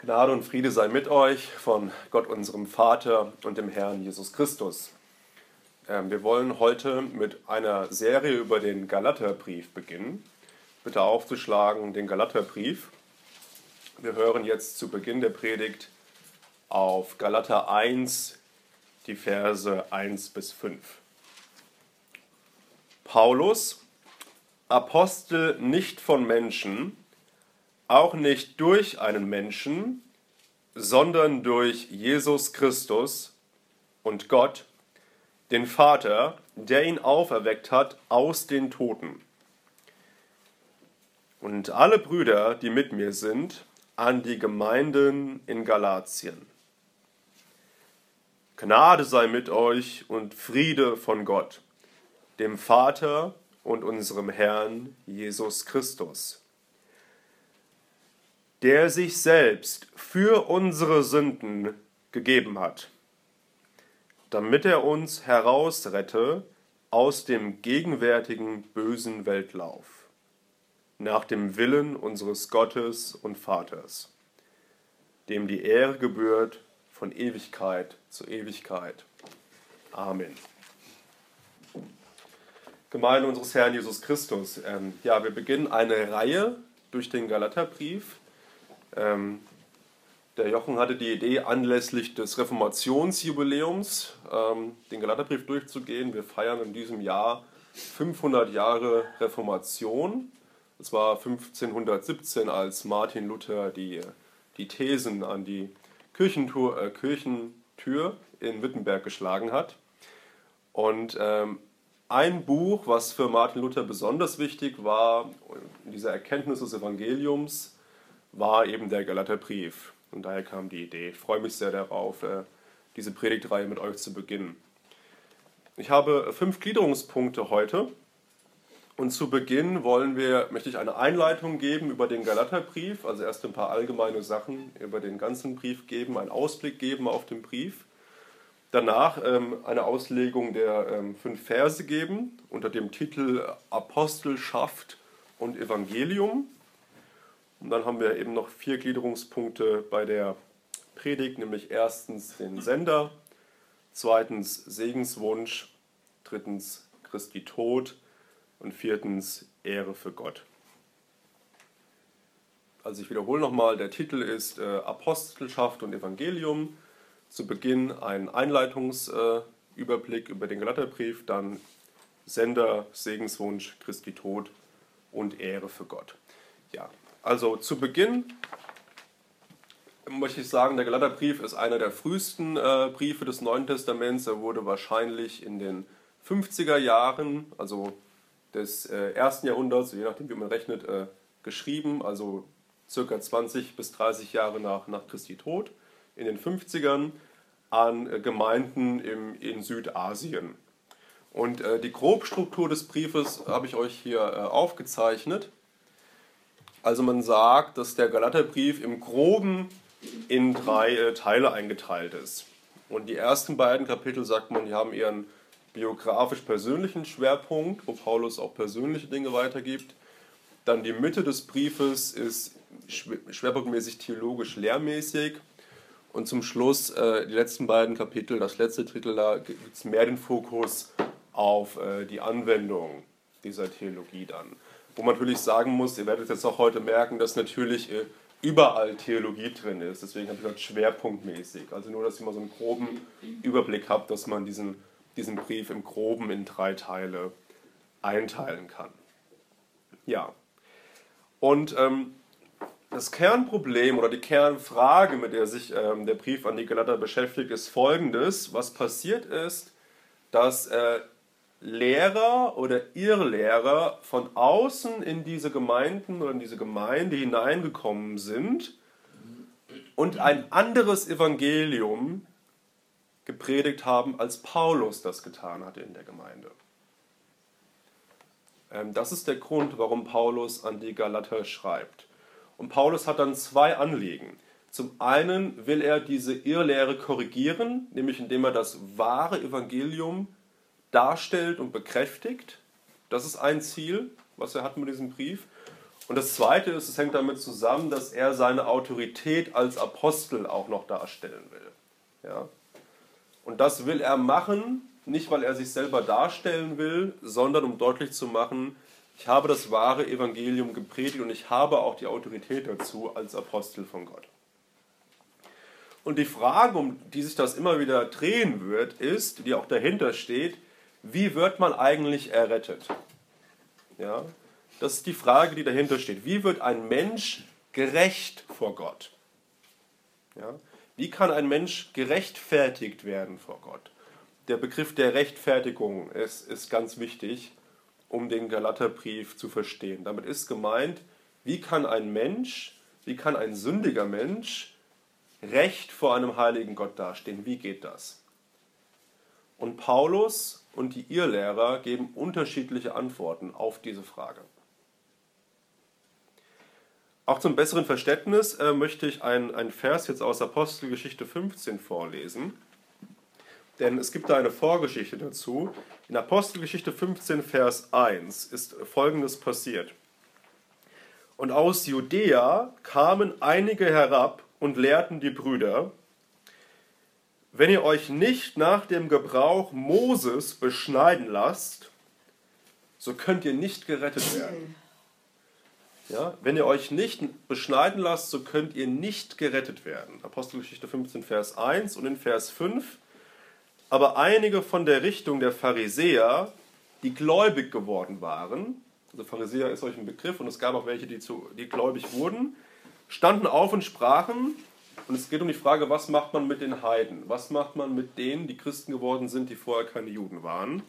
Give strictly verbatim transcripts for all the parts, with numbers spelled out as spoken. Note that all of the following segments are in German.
Gnade und Friede sei mit euch von Gott, unserem Vater und dem Herrn Jesus Christus. Wir wollen heute mit einer Serie über den Galaterbrief beginnen. Bitte aufzuschlagen, den Galaterbrief. Wir hören jetzt zu Beginn der Predigt auf Galater eins, die Verse eins bis fünf. Paulus, Apostel nicht von Menschen, auch nicht durch einen Menschen, sondern durch Jesus Christus und Gott, den Vater, der ihn auferweckt hat aus den Toten. Und alle Brüder, die mit mir sind, an die Gemeinden in Galatien. Gnade sei mit euch und Friede von Gott, dem Vater und unserem Herrn Jesus Christus, der sich selbst für unsere Sünden gegeben hat, damit er uns herausrette aus dem gegenwärtigen bösen Weltlauf, nach dem Willen unseres Gottes und Vaters, dem die Ehre gebührt von Ewigkeit zu Ewigkeit. Amen. Gemeinde unseres Herrn Jesus Christus. Ähm, ja, wir beginnen eine Reihe durch den Galaterbrief. Ähm, der Jochen hatte die Idee, anlässlich des Reformationsjubiläums ähm, den Galaterbrief durchzugehen. Wir feiern in diesem Jahr fünfhundert Jahre Reformation. Es war fünfzehnhundertsiebzehn, als Martin Luther die, die Thesen an die Kirchentur, äh, Kirchentür in Wittenberg geschlagen hat. Und ähm, ein Buch, was für Martin Luther besonders wichtig war, in dieser Erkenntnis des Evangeliums, war eben der Galaterbrief. Und daher kam die Idee. Ich freue mich sehr darauf, diese Predigtreihe mit euch zu beginnen. Ich habe fünf Gliederungspunkte heute. Und zu Beginn wollen wir, möchte ich eine Einleitung geben über den Galaterbrief, also erst ein paar allgemeine Sachen über den ganzen Brief geben, einen Ausblick geben auf den Brief. Danach ähm, eine Auslegung der ähm, fünf Verse geben unter dem Titel Apostelschaft und Evangelium. Und dann haben wir eben noch vier Gliederungspunkte bei der Predigt, nämlich erstens den Sender, zweitens Segenswunsch, drittens Christi Tod und viertens Ehre für Gott. Also ich wiederhole nochmal, der Titel ist äh, Apostelschaft und Evangelium. Zu Beginn ein Einleitungsüberblick äh, über den Galaterbrief, dann Sender, Segenswunsch, Christi Tod und Ehre für Gott. Ja. Also zu Beginn möchte ich sagen, der Galaterbrief ist einer der frühesten äh, Briefe des Neuen Testaments. Er wurde wahrscheinlich in den fünfziger Jahren, also des äh, ersten Jahrhunderts, je nachdem wie man rechnet, äh, geschrieben, also circa zwanzig bis dreißig Jahre nach, nach Christi Tod, in den fünfzigern an äh, Gemeinden im, in Südasien. Und äh, die Grobstruktur des Briefes habe ich euch hier äh, aufgezeichnet. Also man sagt, dass der Galaterbrief im Groben in drei äh, Teile eingeteilt ist. Und die ersten beiden Kapitel, sagt man, die haben ihren biografisch-persönlichen Schwerpunkt, wo Paulus auch persönliche Dinge weitergibt. Dann die Mitte des Briefes ist schwerpunktmäßig theologisch-lehrmäßig. Und zum Schluss äh, die letzten beiden Kapitel, das letzte Drittel, da gibt es mehr den Fokus auf äh, die Anwendung dieser Theologie dann. Wo man natürlich sagen muss, ihr werdet jetzt auch heute merken, dass natürlich äh, überall Theologie drin ist. Deswegen habe ich gesagt, schwerpunktmäßig. Also nur, dass ihr mal so einen groben Überblick habt, dass man diesen, diesen Brief im Groben in drei Teile einteilen kann. Ja. Und ähm, das Kernproblem oder die Kernfrage, mit der sich ähm, der Brief an die Galater beschäftigt, ist folgendes. Was passiert ist, dass äh, Lehrer oder Irrlehrer von außen in diese Gemeinden oder in diese Gemeinde hineingekommen sind und ein anderes Evangelium gepredigt haben, als Paulus das getan hatte in der Gemeinde. Das ist der Grund, warum Paulus an die Galater schreibt. Und Paulus hat dann zwei Anliegen. Zum einen will er diese Irrlehre korrigieren, nämlich indem er das wahre Evangelium darstellt und bekräftigt. Das ist ein Ziel, was er hat mit diesem Brief. Und das Zweite ist, es hängt damit zusammen, dass er seine Autorität als Apostel auch noch darstellen will. Ja? Und das will er machen, nicht weil er sich selber darstellen will, sondern um deutlich zu machen, ich habe das wahre Evangelium gepredigt und ich habe auch die Autorität dazu als Apostel von Gott. Und die Frage, um die sich das immer wieder drehen wird, ist, die auch dahinter steht, wie wird man eigentlich errettet? Ja? Das ist die Frage, die dahinter steht. Wie wird ein Mensch gerecht vor Gott? Ja? Wie kann ein Mensch gerechtfertigt werden vor Gott? Der Begriff der Rechtfertigung ist, ist ganz wichtig, um den Galaterbrief zu verstehen. Damit ist gemeint, wie kann ein Mensch, wie kann ein sündiger Mensch Recht vor einem heiligen Gott dastehen? Wie geht das? Und Paulus und die Irrlehrer geben unterschiedliche Antworten auf diese Frage. Auch zum besseren Verständnis äh, möchte ich einen, einen Vers jetzt aus Apostelgeschichte fünfzehn vorlesen. Denn es gibt da eine Vorgeschichte dazu. In Apostelgeschichte fünfzehn, Vers eins ist Folgendes passiert. Und aus Judäa kamen einige herab und lehrten die Brüder, wenn ihr euch nicht nach dem Gebrauch Moses beschneiden lasst, so könnt ihr nicht gerettet werden. Ja, wenn ihr euch nicht beschneiden lasst, so könnt ihr nicht gerettet werden. Apostelgeschichte fünfzehn, Vers eins und in Vers fünf. Aber einige von der Richtung der Pharisäer, die gläubig geworden waren, also Pharisäer ist euch ein Begriff und es gab auch welche, die, zu, die gläubig wurden, standen auf und sprachen, und es geht um die Frage, was macht man mit den Heiden? Was macht man mit denen, die Christen geworden sind, die vorher keine Juden waren?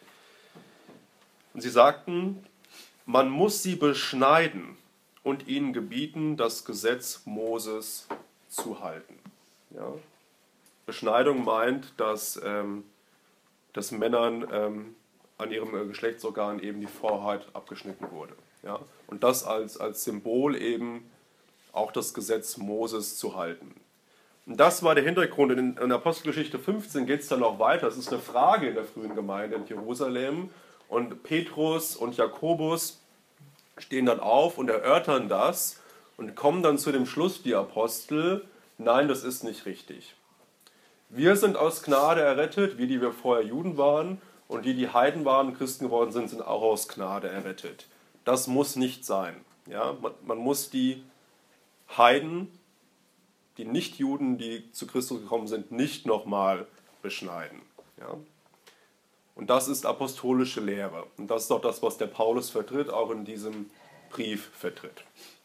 Und sie sagten, man muss sie beschneiden und ihnen gebieten, das Gesetz Moses zu halten. Ja? Beschneidung meint, dass, ähm, dass Männern ähm, an ihrem Geschlechtsorgan eben die Vorhaut abgeschnitten wurde. Ja? Und das als, als Symbol eben auch das Gesetz Moses zu halten. Und das war der Hintergrund. In, in Apostelgeschichte fünfzehn geht es dann noch weiter. Es ist eine Frage in der frühen Gemeinde in Jerusalem. Und Petrus und Jakobus stehen dann auf und erörtern das und kommen dann zu dem Schluss, die Apostel, nein, das ist nicht richtig. Wir sind aus Gnade errettet, wir, die wir vorher Juden waren, und die, die Heiden waren, Christen geworden sind, sind auch aus Gnade errettet. Das muss nicht sein. Ja? Man, man muss die Heiden, die Nichtjuden, die zu Christus gekommen sind, nicht nochmal beschneiden. Ja? Und das ist apostolische Lehre. Und das ist auch das, was der Paulus vertritt, auch in diesem Brief vertritt.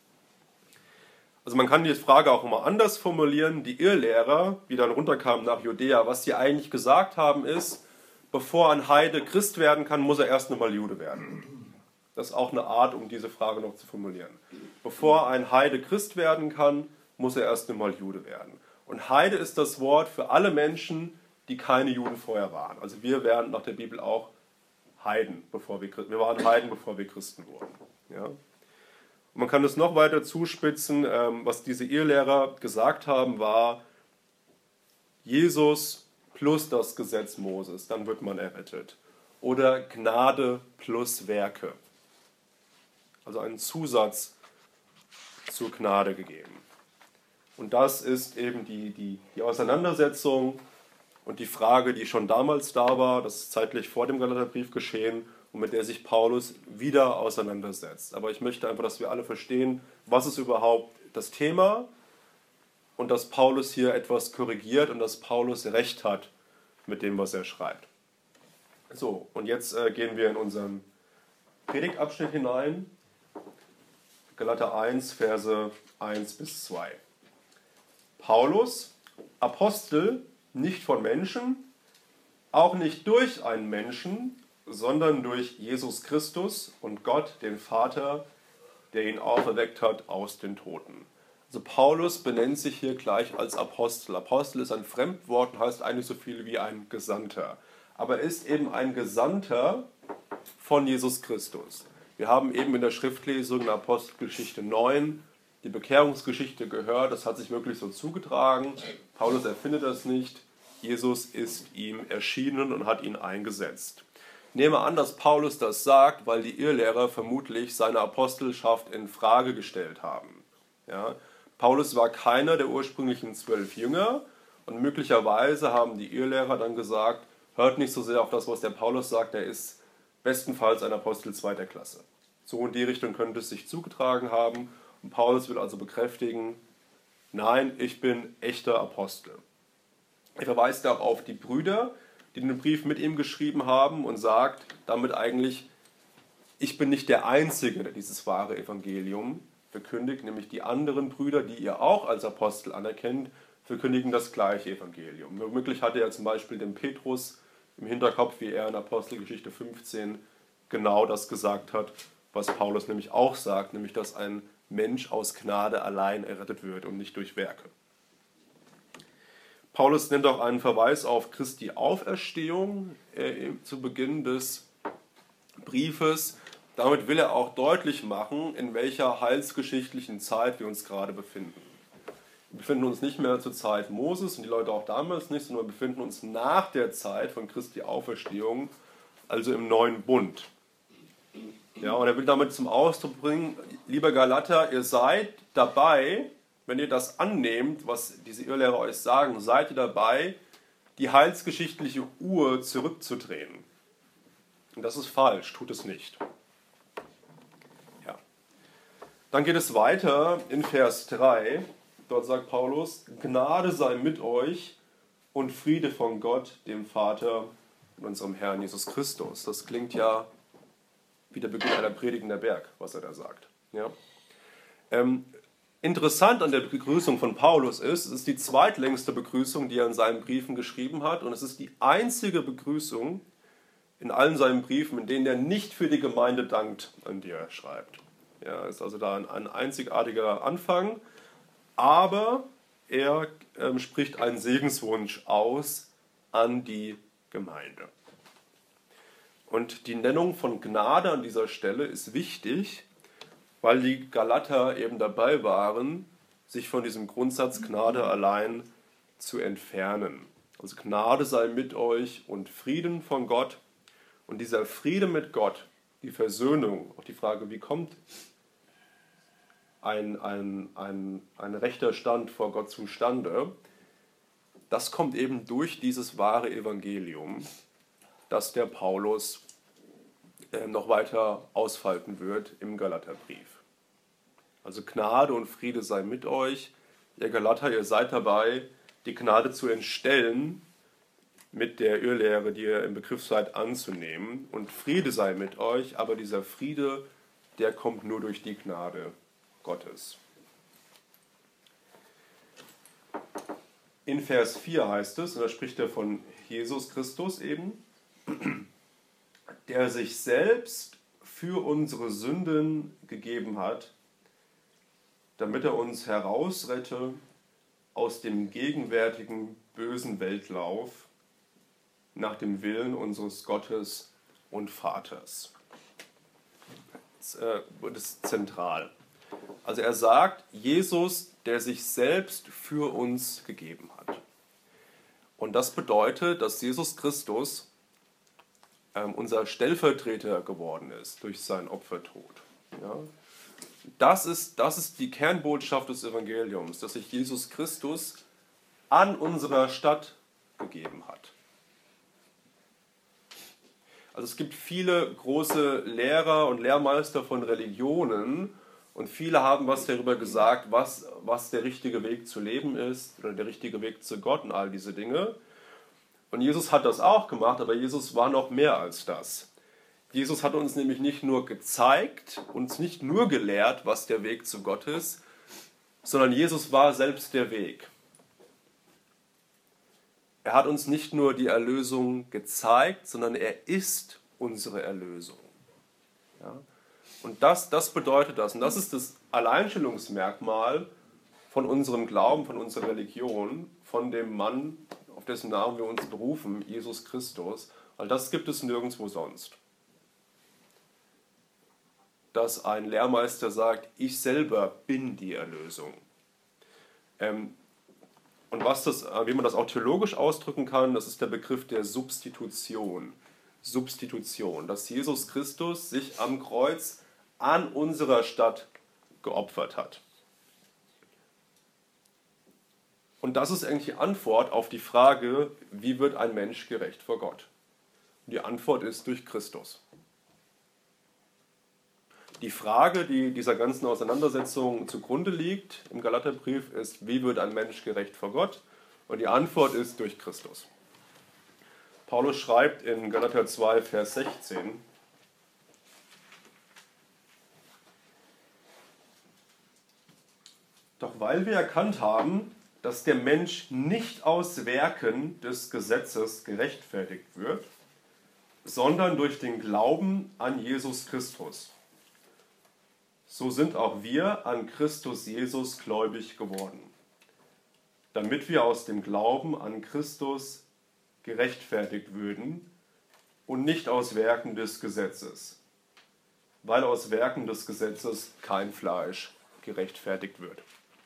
Also man kann die Frage auch immer anders formulieren. Die Irrlehrer, die dann runterkamen nach Judäa, was sie eigentlich gesagt haben ist, bevor ein Heide Christ werden kann, muss er erst einmal Jude werden. Das ist auch eine Art, um diese Frage noch zu formulieren. Bevor ein Heide Christ werden kann, muss er erst einmal Jude werden. Und Heide ist das Wort für alle Menschen, die keine Juden vorher waren. Also wir wären nach der Bibel auch Heiden, bevor wir, wir waren Heiden, bevor wir Christen wurden. Ja? Und man kann es noch weiter zuspitzen, was diese Irrlehrer gesagt haben, war Jesus plus das Gesetz Moses, dann wird man errettet. Oder Gnade plus Werke. Also einen Zusatz zur Gnade gegeben. Und das ist eben die, die, die Auseinandersetzung und die Frage, die schon damals da war, das ist zeitlich vor dem Galaterbrief geschehen und mit der sich Paulus wieder auseinandersetzt. Aber ich möchte einfach, dass wir alle verstehen, was ist überhaupt das Thema und dass Paulus hier etwas korrigiert und dass Paulus recht hat mit dem, was er schreibt. So, und jetzt äh, gehen wir in unseren Predigtabschnitt hinein. Galater eins, Verse eins bis zwei. Paulus, Apostel, nicht von Menschen, auch nicht durch einen Menschen, sondern durch Jesus Christus und Gott, den Vater, der ihn auferweckt hat aus den Toten. Also Paulus benennt sich hier gleich als Apostel. Apostel ist ein Fremdwort und heißt eigentlich so viel wie ein Gesandter. Aber er ist eben ein Gesandter von Jesus Christus. Wir haben eben in der Schriftlesung in Apostelgeschichte neun die Bekehrungsgeschichte gehört. Das hat sich wirklich so zugetragen. Paulus erfindet das nicht. Jesus ist ihm erschienen und hat ihn eingesetzt. nehme an, dass Paulus das sagt, weil die Irrlehrer vermutlich seine Apostelschaft in Frage gestellt haben. Ja? Paulus war keiner der ursprünglichen zwölf Jünger und möglicherweise haben die Irrlehrer dann gesagt, hört nicht so sehr auf das, was der Paulus sagt, er ist bestenfalls ein Apostel zweiter Klasse. So in die Richtung könnte es sich zugetragen haben und Paulus will also bekräftigen, nein, ich bin echter Apostel. Er verweist auch auf die Brüder, die den Brief mit ihm geschrieben haben und sagt damit eigentlich, ich bin nicht der Einzige, der dieses wahre Evangelium verkündigt, nämlich die anderen Brüder, die ihr auch als Apostel anerkennt, verkündigen das gleiche Evangelium. Womöglich hatte er zum Beispiel den Petrus im Hinterkopf, wie er in Apostelgeschichte fünfzehn genau das gesagt hat, was Paulus nämlich auch sagt, nämlich dass ein Mensch aus Gnade allein errettet wird und nicht durch Werke. Paulus nennt auch einen Verweis auf Christi Auferstehung äh, zu Beginn des Briefes. Damit will er auch deutlich machen, in welcher heilsgeschichtlichen Zeit wir uns gerade befinden. Wir befinden uns nicht mehr zur Zeit Moses und die Leute auch damals nicht, sondern wir befinden uns nach der Zeit von Christi Auferstehung, also im neuen Bund. Ja, und er will damit zum Ausdruck bringen, lieber Galater, ihr seid dabei, wenn ihr das annehmt, was diese Irrlehrer euch sagen, seid ihr dabei, die heilsgeschichtliche Uhr zurückzudrehen. Und das ist falsch, tut es nicht. Ja. Dann geht es weiter in Vers drei. Dort sagt Paulus, Gnade sei mit euch und Friede von Gott, dem Vater und unserem Herrn Jesus Christus. Das klingt ja wie der Beginn einer Predigt in der Berg, was er da sagt. Ja. Ähm, Interessant an der Begrüßung von Paulus ist, es ist die zweitlängste Begrüßung, die er in seinen Briefen geschrieben hat und es ist die einzige Begrüßung in allen seinen Briefen, in denen er nicht für die Gemeinde dankt, an die er schreibt. Ja, ist also da ein, ein einzigartiger Anfang, aber er ähm, spricht einen Segenswunsch aus an die Gemeinde. Und die Nennung von Gnade an dieser Stelle ist wichtig, weil die Galater eben dabei waren, sich von diesem Grundsatz Gnade allein zu entfernen. Also Gnade sei mit euch und Frieden von Gott. Und dieser Friede mit Gott, die Versöhnung, auch die Frage, wie kommt ein, ein, ein, ein rechter Stand vor Gott zustande, das kommt eben durch dieses wahre Evangelium, das der Paulus noch weiter ausfalten wird im Galaterbrief. Also Gnade und Friede sei mit euch. Ihr Galater, ihr seid dabei, die Gnade zu entstellen mit der Irrlehre, die ihr im Begriff seid anzunehmen. Und Friede sei mit euch, aber dieser Friede, der kommt nur durch die Gnade Gottes. In Vers vier heißt es, und da spricht er von Jesus Christus eben, der sich selbst für unsere Sünden gegeben hat, damit er uns herausrette aus dem gegenwärtigen bösen Weltlauf nach dem Willen unseres Gottes und Vaters. Das ist zentral. Also er sagt, Jesus, der sich selbst für uns gegeben hat. Und das bedeutet, dass Jesus Christus unser Stellvertreter geworden ist durch seinen Opfertod. Ja? Das ist, das ist die Kernbotschaft des Evangeliums, dass sich Jesus Christus an unserer Stadt gegeben hat. Also es gibt viele große Lehrer und Lehrmeister von Religionen und viele haben was darüber gesagt, was, was der richtige Weg zu leben ist oder der richtige Weg zu Gott und all diese Dinge. Und Jesus hat das auch gemacht, aber Jesus war noch mehr als das. Jesus hat uns nämlich nicht nur gezeigt, uns nicht nur gelehrt, was der Weg zu Gott ist, sondern Jesus war selbst der Weg. Er hat uns nicht nur die Erlösung gezeigt, sondern er ist unsere Erlösung. Ja? Und das, das bedeutet das. Und das ist das Alleinstellungsmerkmal von unserem Glauben, von unserer Religion, von dem Mann, auf dessen Namen wir uns berufen, Jesus Christus. Weil das gibt es nirgendwo sonst. Dass ein Lehrmeister sagt, ich selber bin die Erlösung. Ähm, und was das, wie man das auch theologisch ausdrücken kann, das ist der Begriff der Substitution. Substitution, dass Jesus Christus sich am Kreuz an unserer Stadt geopfert hat. Und das ist eigentlich die Antwort auf die Frage, wie wird ein Mensch gerecht vor Gott? Und die Antwort ist durch Christus. Die Frage, die dieser ganzen Auseinandersetzung zugrunde liegt im Galaterbrief, ist, wie wird ein Mensch gerecht vor Gott? Und die Antwort ist durch Christus. Paulus schreibt in Galater zwei, Vers sechzehn, doch weil wir erkannt haben, dass der Mensch nicht aus Werken des Gesetzes gerechtfertigt wird, sondern durch den Glauben an Jesus Christus. So sind auch wir an Christus Jesus gläubig geworden, damit wir aus dem Glauben an Christus gerechtfertigt würden und nicht aus Werken des Gesetzes, weil aus Werken des Gesetzes kein Fleisch gerechtfertigt wird.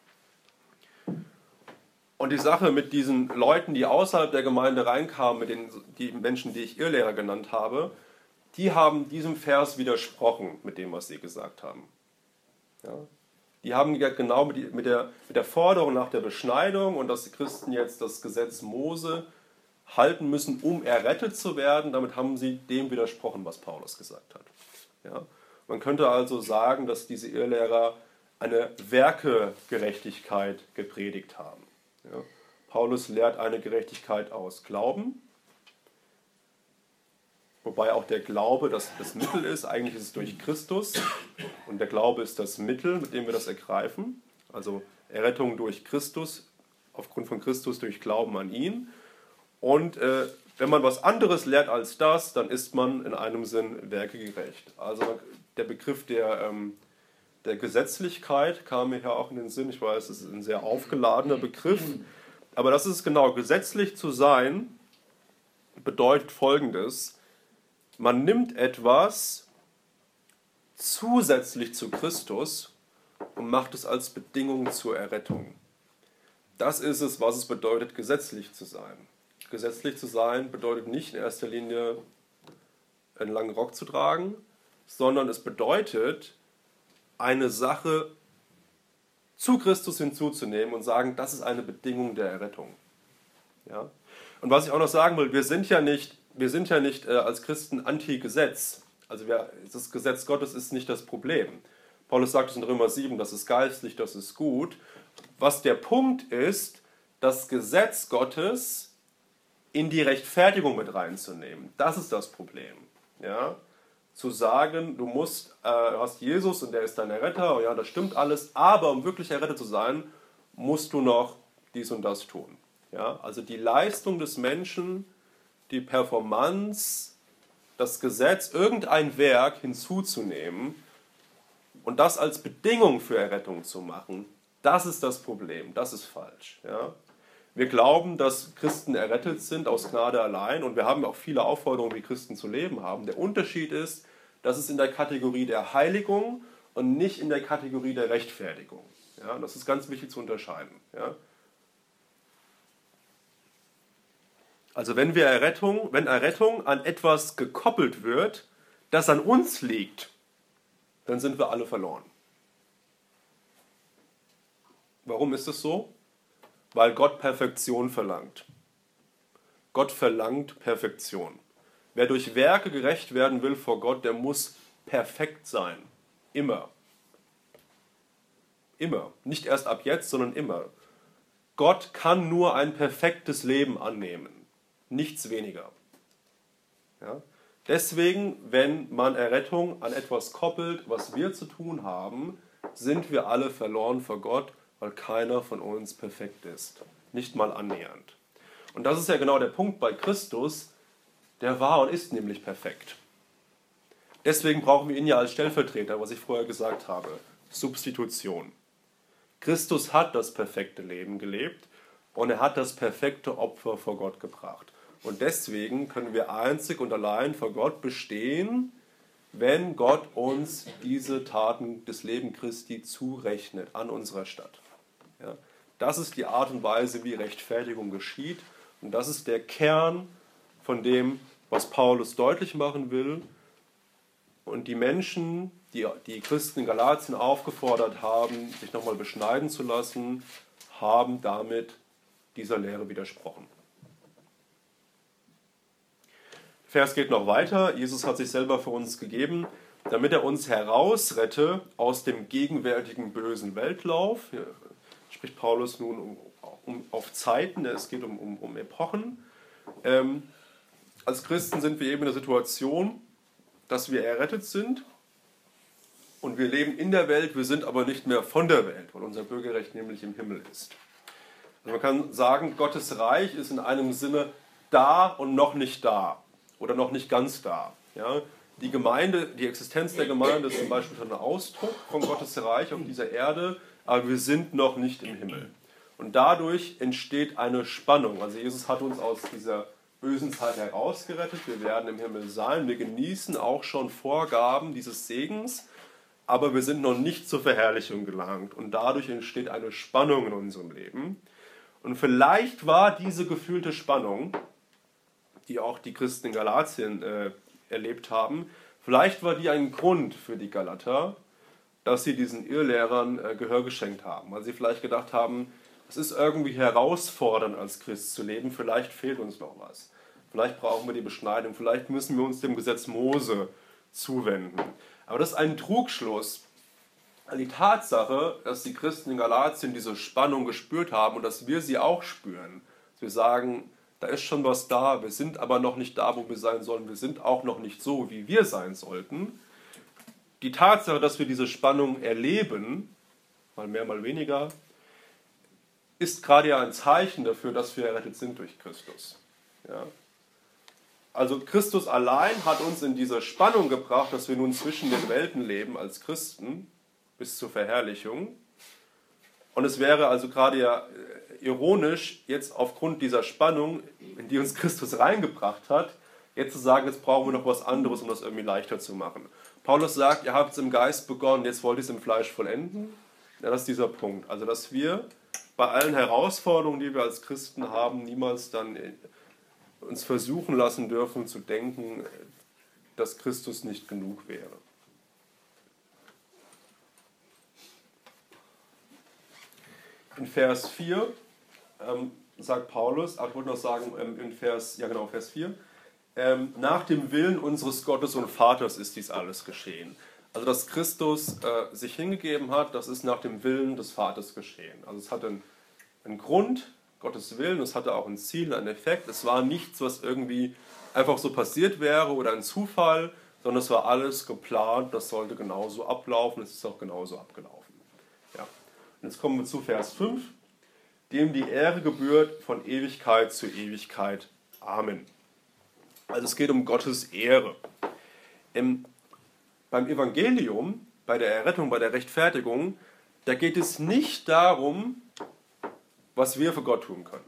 Und die Sache mit diesen Leuten, die außerhalb der Gemeinde reinkamen, mit den die Menschen, die ich Irrlehrer genannt habe, die haben diesem Vers widersprochen mit dem, was sie gesagt haben. Ja? Die haben genau mit, die, mit, der, mit der Forderung nach der Beschneidung und dass die Christen jetzt das Gesetz Mose halten müssen, um errettet zu werden, damit haben sie dem widersprochen, was Paulus gesagt hat. Ja? Man könnte also sagen, dass diese Irrlehrer eine Werkegerechtigkeit gepredigt haben. Ja. Paulus lehrt eine Gerechtigkeit aus Glauben, wobei auch der Glaube das, das Mittel ist. Eigentlich ist es durch Christus und der Glaube ist das Mittel, mit dem wir das ergreifen. Also Errettung durch Christus, aufgrund von Christus durch Glauben an ihn. Und äh, wenn man was anderes lehrt als das, dann ist man in einem Sinn werkegerecht. Also der Begriff der ähm, Der Gesetzlichkeit kam mir ja auch in den Sinn. Ich weiß, es ist ein sehr aufgeladener Begriff. Aber das ist genau, gesetzlich zu sein bedeutet Folgendes. Man nimmt etwas zusätzlich zu Christus und macht es als Bedingung zur Errettung. Das ist es, was es bedeutet, gesetzlich zu sein. Gesetzlich zu sein bedeutet nicht in erster Linie einen langen Rock zu tragen, sondern es bedeutet, eine Sache zu Christus hinzuzunehmen und sagen, das ist eine Bedingung der Errettung. Ja? Und was ich auch noch sagen will, wir sind ja nicht, wir sind ja nicht äh, als Christen anti-Gesetz. Also wir, das Gesetz Gottes ist nicht das Problem. Paulus sagt es in Römer sieben, das ist geistlich, das ist gut. Was der Punkt ist, das Gesetz Gottes in die Rechtfertigung mit reinzunehmen. Das ist das Problem. Ja? Zu sagen, du musst, äh, hast Jesus und der ist dein Erretter, ja, das stimmt alles, aber um wirklich errettet zu sein, musst du noch dies und das tun. Ja? Also die Leistung des Menschen, die Performance, das Gesetz, irgendein Werk hinzuzunehmen und das als Bedingung für Errettung zu machen, das ist das Problem, das ist falsch. Ja? Wir glauben, dass Christen errettet sind aus Gnade allein und wir haben auch viele Aufforderungen, wie Christen zu leben haben. Der Unterschied ist, dass es in der Kategorie der Heiligung und nicht in der Kategorie der Rechtfertigung. Ja, das ist ganz wichtig zu unterscheiden. Ja. Also wenn wir Errettung, wenn Errettung an etwas gekoppelt wird, das an uns liegt, dann sind wir alle verloren. Warum ist es so? Weil Gott Perfektion verlangt. Gott verlangt Perfektion. Wer durch Werke gerecht werden will vor Gott, der muss perfekt sein. Immer. Immer. Nicht erst ab jetzt, sondern immer. Gott kann nur ein perfektes Leben annehmen. Nichts weniger. Ja? Deswegen, wenn man Errettung an etwas koppelt, was wir zu tun haben, sind wir alle verloren vor Gott, weil keiner von uns perfekt ist. Nicht mal annähernd. Und das ist ja genau der Punkt bei Christus, der war und ist nämlich perfekt. Deswegen brauchen wir ihn ja als Stellvertreter, was ich vorher gesagt habe. Substitution. Christus hat das perfekte Leben gelebt und er hat das perfekte Opfer vor Gott gebracht. Und deswegen können wir einzig und allein vor Gott bestehen, wenn Gott uns diese Taten des Lebens Christi zurechnet an unserer Stadt. Ja, das ist die Art und Weise, wie Rechtfertigung geschieht. Und das ist der Kern von dem, was Paulus deutlich machen will. Und die Menschen, die die Christen in Galatien aufgefordert haben, sich nochmal beschneiden zu lassen, haben damit dieser Lehre widersprochen. Der Vers geht noch weiter. Jesus hat sich selber für uns gegeben, damit er uns herausrette aus dem gegenwärtigen bösen Weltlauf. Hier spricht Paulus nun um, um, auf Zeiten, es geht um, um, um Epochen. Ähm, als Christen sind wir eben in der Situation, dass wir errettet sind und wir leben in der Welt, wir sind aber nicht mehr von der Welt, weil unser Bürgerrecht nämlich im Himmel ist. Also man kann sagen, Gottes Reich ist in einem Sinne da und noch nicht da oder noch nicht ganz da. Ja? Die Gemeinde, die Existenz der Gemeinde ist zum Beispiel schon ein Ausdruck von Gottes Reich auf dieser Erde, aber wir sind noch nicht im Himmel. Und dadurch entsteht eine Spannung. Also Jesus hat uns aus dieser bösen Zeit herausgerettet, wir werden im Himmel sein, wir genießen auch schon Vorgaben dieses Segens, aber wir sind noch nicht zur Verherrlichung gelangt und dadurch entsteht eine Spannung in unserem Leben. Und vielleicht war diese gefühlte Spannung, die auch die Christen in Galatien äh, erlebt haben, vielleicht war die ein Grund für die Galater, dass sie diesen Irrlehrern äh, Gehör geschenkt haben, weil sie vielleicht gedacht haben, es ist irgendwie herausfordernd als Christ zu leben, vielleicht fehlt uns noch was. Vielleicht brauchen wir die Beschneidung, vielleicht müssen wir uns dem Gesetz Mose zuwenden. Aber das ist ein Trugschluss. Die Tatsache, dass die Christen in Galatien diese Spannung gespürt haben und dass wir sie auch spüren, dass wir sagen, da ist schon was da, wir sind aber noch nicht da, wo wir sein sollen, wir sind auch noch nicht so, wie wir sein sollten. Die Tatsache, dass wir diese Spannung erleben, mal mehr, mal weniger, ist gerade ja ein Zeichen dafür, dass wir errettet sind durch Christus. Ja? Also Christus allein hat uns in diese Spannung gebracht, dass wir nun zwischen den Welten leben als Christen bis zur Verherrlichung. Und es wäre also gerade ja ironisch, jetzt aufgrund dieser Spannung, in die uns Christus reingebracht hat, jetzt zu sagen, jetzt brauchen wir noch was anderes, um das irgendwie leichter zu machen. Paulus sagt, ihr habt es im Geist begonnen, jetzt wollt ihr es im Fleisch vollenden. Ja, das ist dieser Punkt. Also dass wir bei allen Herausforderungen, die wir als Christen haben, niemals dann uns versuchen lassen dürfen zu denken, dass Christus nicht genug wäre. In Vers vier ähm, sagt Paulus, ach, ich wollte noch sagen, ähm, in Vers, ja genau, Vers vier, ähm, nach dem Willen unseres Gottes und Vaters ist dies alles geschehen. Also dass Christus äh, sich hingegeben hat, das ist nach dem Willen des Vaters geschehen. Also es hat einen, einen Grund, Gottes Willen, es hatte auch ein Ziel, einen Effekt. Es war nichts, was irgendwie einfach so passiert wäre oder ein Zufall, sondern es war alles geplant, das sollte genauso ablaufen, es ist auch genauso abgelaufen. Ja. Und jetzt kommen wir zu Vers fünf, dem die Ehre gebührt von Ewigkeit zu Ewigkeit. Amen. Also es geht um Gottes Ehre. Im, beim Evangelium, bei der Errettung, bei der Rechtfertigung, da geht es nicht darum, was wir für Gott tun können.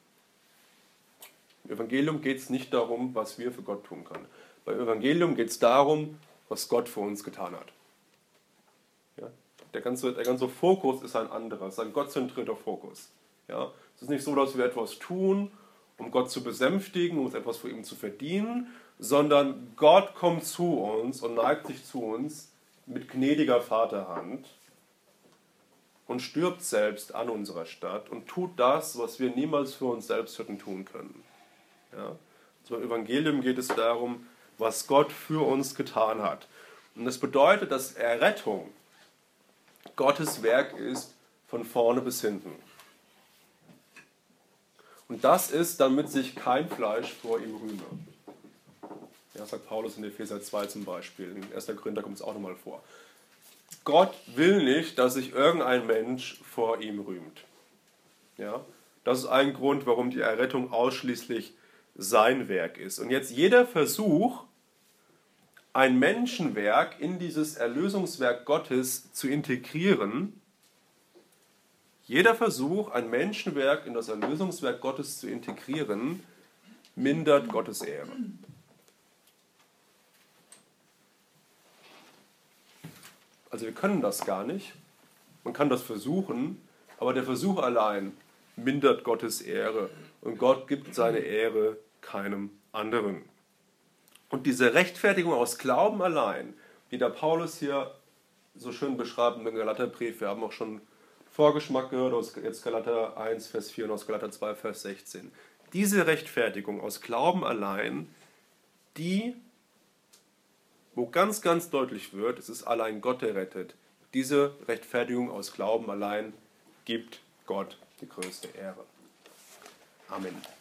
Im Evangelium geht es nicht darum, was wir für Gott tun können. Beim Evangelium geht es darum, was Gott für uns getan hat. Ja? Der, ganze, der ganze Fokus ist ein anderer, es ist ein gottzentrierter Fokus. Ja? Es ist nicht so, dass wir etwas tun, um Gott zu besänftigen, um uns etwas für ihn zu verdienen, sondern Gott kommt zu uns und neigt sich zu uns mit gnädiger Vaterhand und stirbt selbst an unserer Stadt und tut das, was wir niemals für uns selbst hätten tun können. Ja? Also beim Evangelium geht es darum, was Gott für uns getan hat. Und das bedeutet, dass Errettung Gottes Werk ist, von vorne bis hinten. Und das ist, damit sich kein Fleisch vor ihm rühme. Ja, sagt Paulus in Epheser zwei zum Beispiel. In erster Korinther kommt es auch nochmal vor. Gott will nicht, dass sich irgendein Mensch vor ihm rühmt. Ja, das ist ein Grund, warum die Errettung ausschließlich sein Werk ist. Und jetzt jeder Versuch, ein Menschenwerk in dieses Erlösungswerk Gottes zu integrieren, jeder Versuch, ein Menschenwerk in das Erlösungswerk Gottes zu integrieren, mindert Gottes Ehre. Also wir können das gar nicht. Man kann das versuchen, aber der Versuch allein mindert Gottes Ehre. Und Gott gibt seine Ehre keinem anderen. Und diese Rechtfertigung aus Glauben allein, wie der Paulus hier so schön beschreibt im Galaterbrief, wir haben auch schon Vorgeschmack gehört aus jetzt Galater eins, Vers vier und aus Galater zwei, Vers sechzehn. Diese Rechtfertigung aus Glauben allein, die, wo ganz, ganz deutlich wird, es ist allein Gott, der rettet. Diese Rechtfertigung aus Glauben allein gibt Gott die größte Ehre. Amen.